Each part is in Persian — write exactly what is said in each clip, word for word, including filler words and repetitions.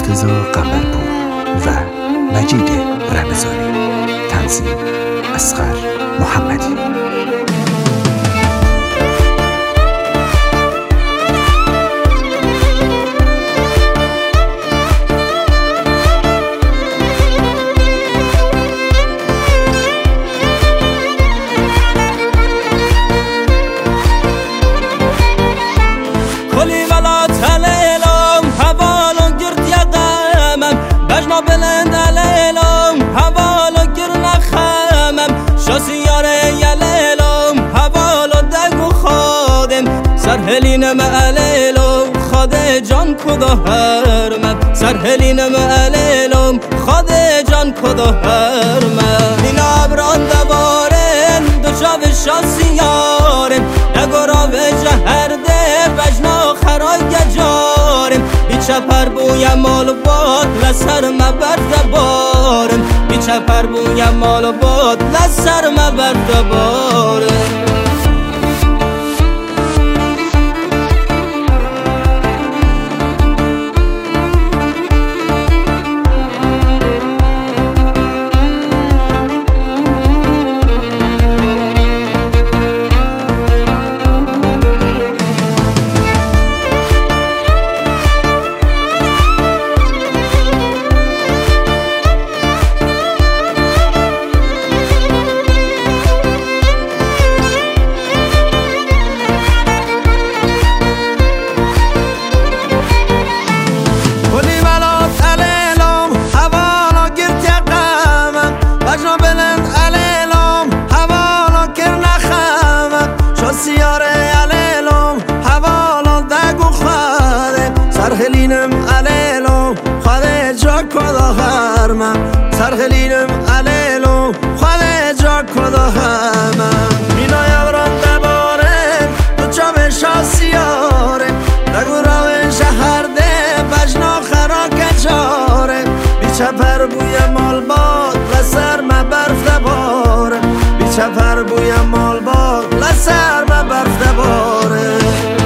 مرتضی قمرپور و مجید رمضانی. تنظیم اصغر محمدی. سرهلینم علیلم خود جان کدا هرمم سرهلینم علیلم خود جان کدا هرمم این ابران دوارن دو جاو شاسیارن نگورا به جهرده بجنا خرای گجارن بیچه پر بویم مال باد لسر مبرد بارن بیچه پر بویم مال باد لسر مبرد بارن. سرهلینم علیلم خود جا کدا هرمم سرهلینم علیلم خود جا کدا هرمم مینای ابران دباره تو چام شاسیاره نگو راوین شهرده بجنا خرا کجاره بیچه پر بوی مال باد لسر مبرف دباره بیچه پر بوی مال باد لسر مبرف دباره.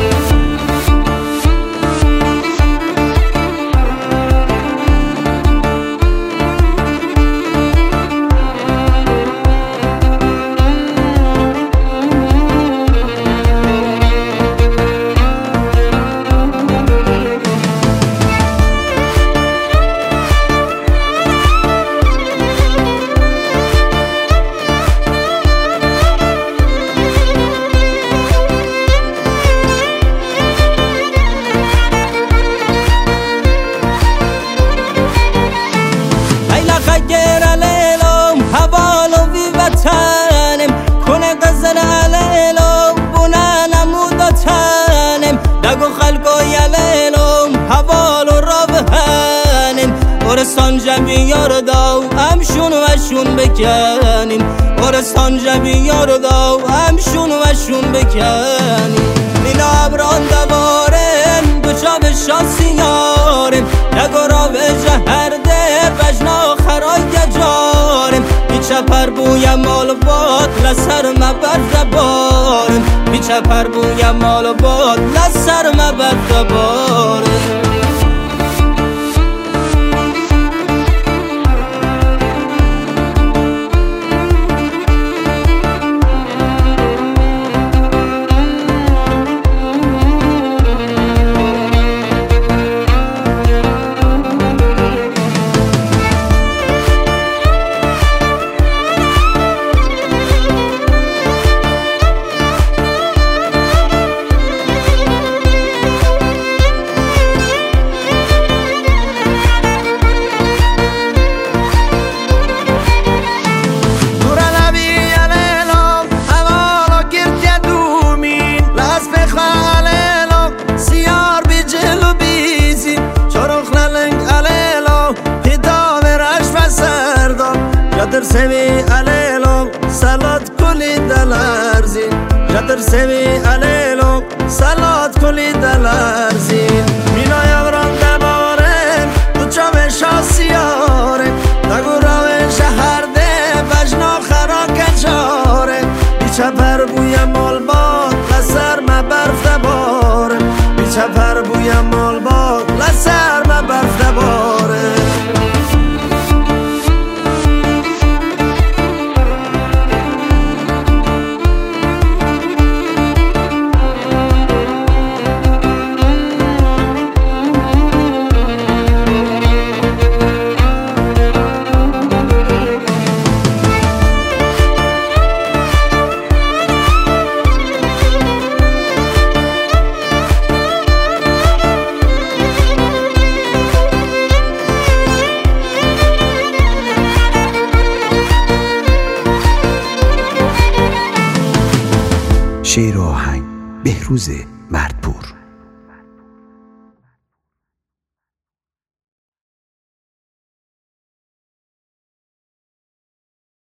ارستان جمعی یار داو همشون وشون بکنیم ارستان جمعی یار داو همشون وشون بکنیم این ابران دوارن دو جا به شانسی یارم نگورا به جهرده بجنا خرای گجارم بیچه پر بویم مال باد لسر مبرد بارم بیچه پر بویم مال باد لسر مبرد بارم. جدر سوی علیلم سلات کلی دلارزی جدر سوی علیلم سلات کلی دلارزی مینای ابران دباره تو چام شاسیاره نگو راوین شهرده بجنا خرا کجاره بیچه پر بوی مال باد لسر مبرف دباره بیچه پر بوی مال باد لسر مبرف دباره. شعر و آهنگ بهروز